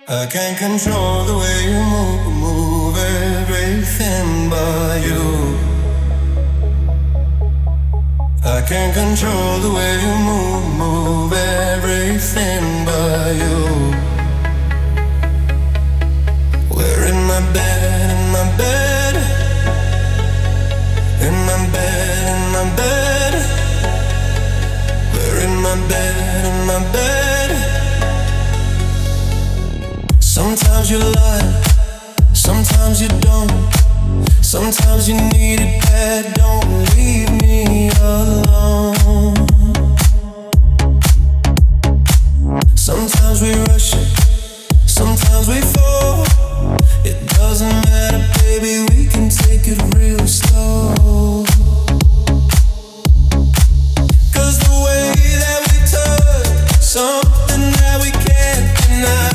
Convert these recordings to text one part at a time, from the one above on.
I can't control the way you move everything but you. I can't control the way you move everything but you. We're in my bed, in my bed, in my bed, in my bed. We're in my bed, in my bed. Sometimes you lie, sometimes you don't. Sometimes you need it bad, don't leave me alone. Sometimes we rush it, sometimes we fall. It doesn't matter, baby, we can take it real slow. Cause the way that we touch, something that we can't deny.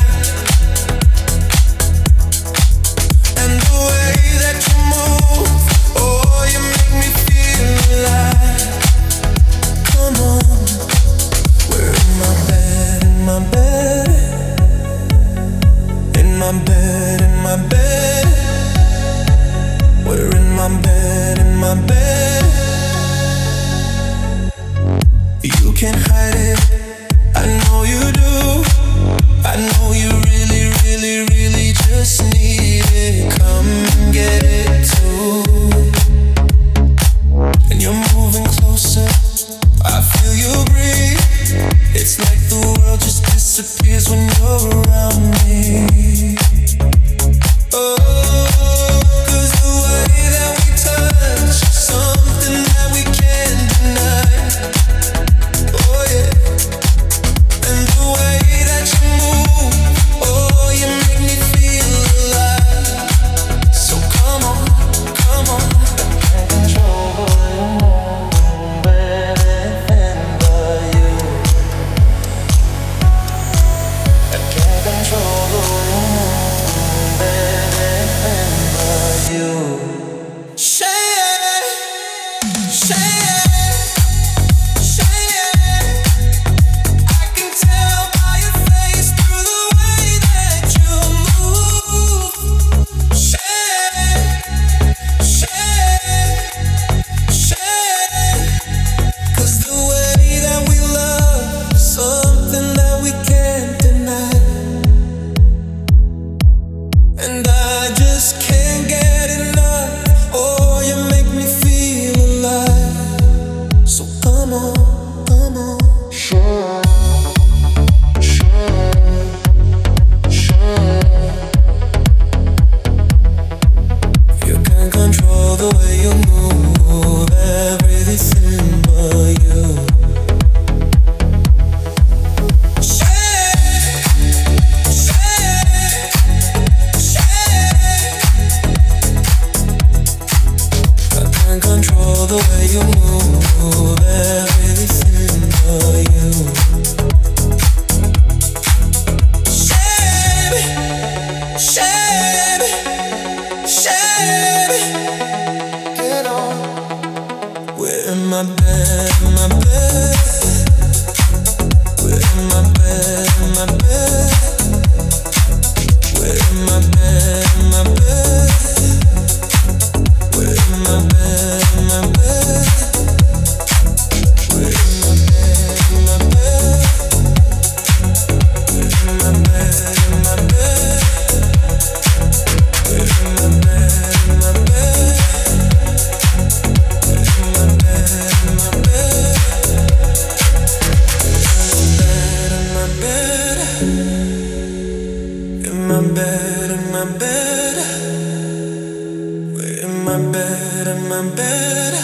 And the way that you move, oh, you make me feel alive. Come on, we're in my bed, in my bed, in my bed, in my bed. We're in my bed, in my bed. You can't hide it, I know you do. I know you really, really, really just need it. Come and get it too. And you're moving closer, I feel you breathe. It's like the world just disappears when you're around me. Oh, cause the way that we touch, something that we can't deny. Oh yeah. And the way that you move, oh, you make me feel alive. So come on, come on. I can't control everything but you. I can't control everything but you. Say it, say it, say it. I can tell by your face through the way that you move. Say it, say it, say it. 'Cause the way that we love, something that we can't deny. And I just can't get enough. Oh, you make me feel alive. So come on, come on. You can't control the way you move everything but you. Say it, say it, say it. I can't control the way you move everything but you. Say it, say it, say it. Get on. We're in my bed, in my bed. We're in my bed, in my bed. We're in my bed, in my bed. We're in my bed, in my bed. We're in my bed, in my bed. We're in my bed, in my bed. We're in my bed, in my bed. We're in my bed, in my bed. In my bed, in my bed, in my bed. We're in my bed, in my bed.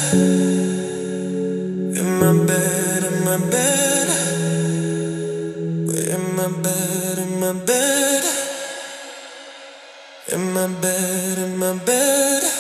In my bed, in my bed. We're in my bed, in my bed. In my bed, in my bed.